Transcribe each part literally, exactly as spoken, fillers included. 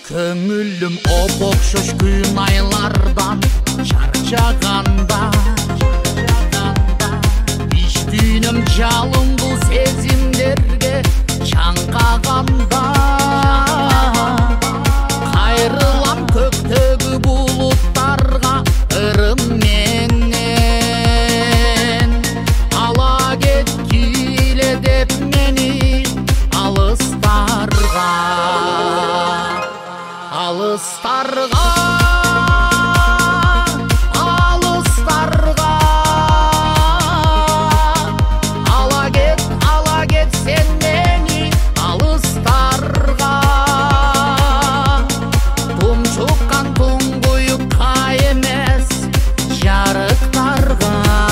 Көңілім оп-оқшош күн айлардан шаршағанда, иштүйнім жалын бұл сезімдерге шаңқағанда, қайрылам көктегі бұлыттарға ырымменен. Ала кеткиле деп мени алыстарға, алыстарға, алыстарға. Ала кет, ала кет сен мени алыстарға. Тұмшыққан тұңғиыққа емес жарықтарға,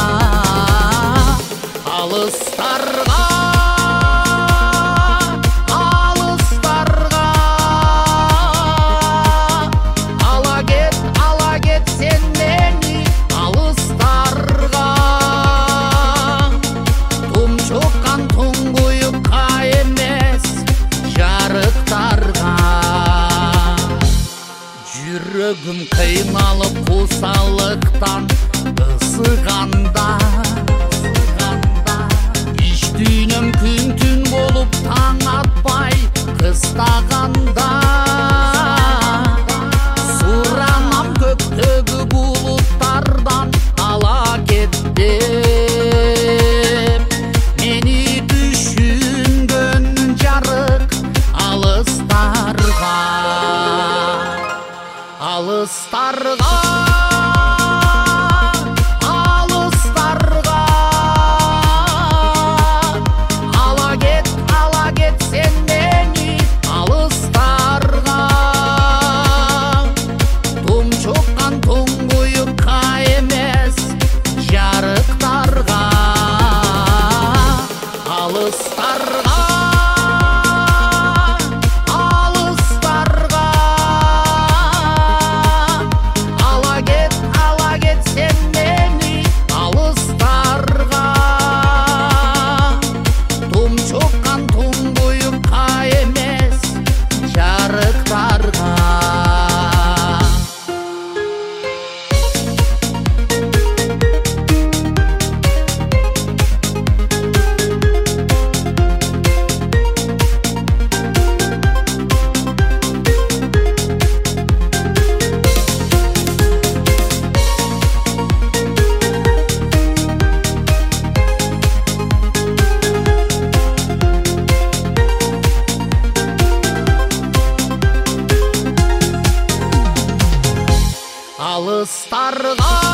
алыстарға. Жүрегім қиналып қосалықтан ысығанда, иштүйнім күн-түн болып таң атпай қыстағанда, сұранам көктегі бұлыттардан ала кет деп. Мені düşünгөн жарық алыстарға, алыстарға, алыстарға. Ала кет, ала кет сен мени алыстарға. Тұмшыққан тұңғиыққа емес жарықтарға, алыстарға. Алыстарға.